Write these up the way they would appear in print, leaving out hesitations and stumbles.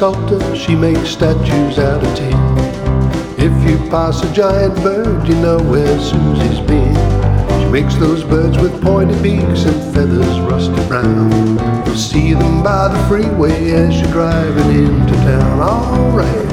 sculptor, she makes statues out of tin. If you pass a giant bird, you know where Susie's been. She makes those birds with pointy beaks and feathers rusty brown. You'll see them by the freeway as you're driving into town. All right.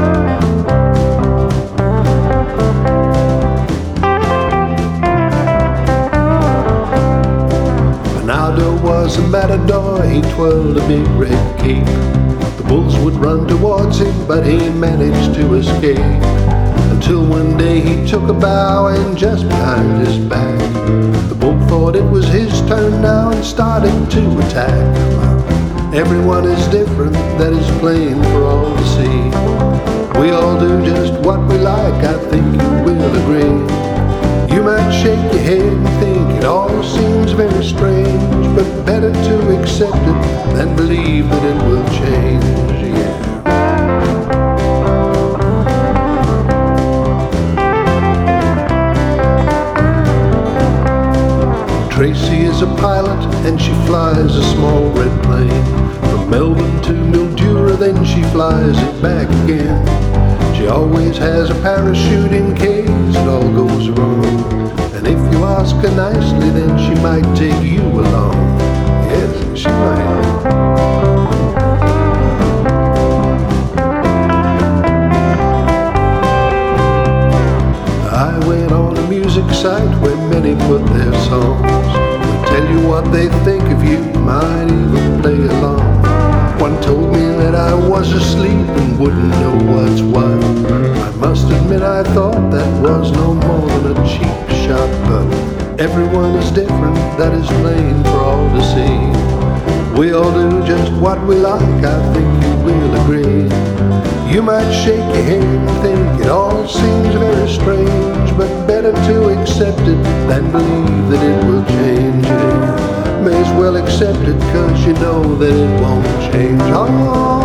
Bernardo was a matador, he twirled a big red cape. The bulls would run towards him, but he managed to escape. Until one day he took a bow, and just behind his back, the bull thought it was his turn now and started to attack. Everyone is different, that is plain for all to see. We all do just what we like, I think you will agree. You might shake your head and think it all seems very strange, but better to accept it than believe that it will change, yeah. Tracy is a pilot and she flies a small red plane. From Melbourne to Mildura, then she flies it back again. She always has a parachute in case it all goes wrong. And if you ask her nicely, then she might take you along. Yes, she might. I went on a music site where many put their songs. They'll tell you what they think of you, might even play along. One told me that I was asleep and wouldn't know what's what. I must admit I thought that was no more than a cheap shot, but everyone is different, that is plain for all to see. We all do just what we like, I think you will agree. You might shake your head and think it all seems very strange, but better to accept it than believe that it will change it. May as well accept it, 'cause you know that it won't change. Oh.